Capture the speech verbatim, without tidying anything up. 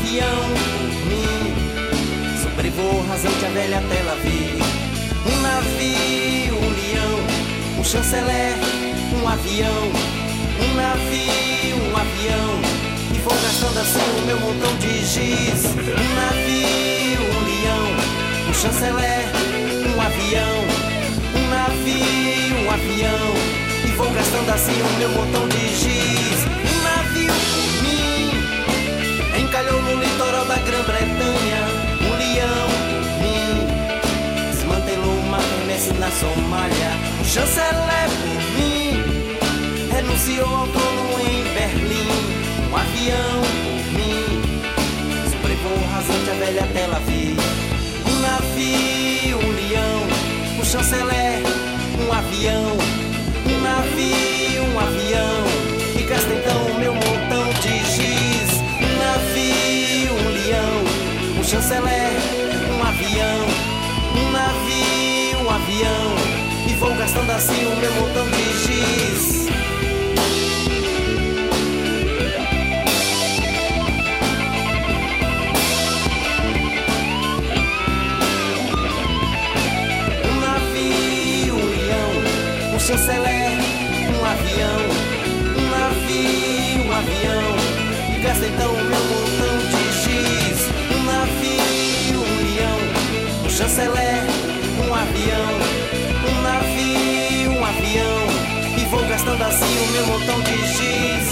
avião, mim, sobrevoo rasante a velha Tel Aviv. Um navio, um leão, um chanceler, um avião. Um navio, um avião, e vou gastando assim o meu montão de giz. Um navio, um leão, um chanceler, um avião. Um navio, um avião, e vou gastando assim o meu montão de giz. Um navio, mim, encalhou no litoral da Grã-Bretanha. Um leão, mim, desmantelou uma quermesse na Somália. Um chanceler, por mim, renunciou ao trono em Berlim. Um avião, por mim, sobrevoo rasante a velha Tel Aviv. Um navio, um leão, um chanceler, um avião. Um navio, um avião, e gasta então o meu montão de giz. Um navio, um leão, um chanceler, um avião. Um navio, um avião, e vou gastando assim o meu montão de giz. Um chanceler, um avião. Um navio, um avião, e gasta então o meu montão de giz. Um navio, um leão, um chanceler, um avião. Um navio, um avião, e vou gastando assim o meu montão de giz.